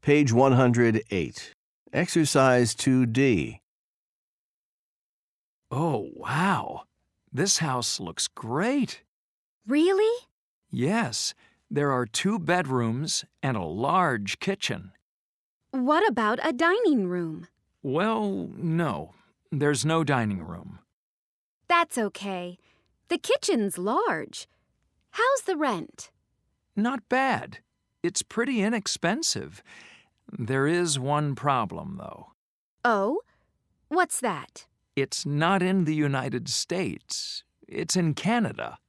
Page 108. Exercise 2D. Oh, wow. This house looks great. Really? Yes, there are 2 bedrooms and a large kitchen. What about a dining room? Well, no, there's no dining room. That's okay. The kitchen's large. How's the rent? Not bad. It's pretty inexpensive. There is one problem, though. Oh? What's that? It's not in the United States. It's in Canada.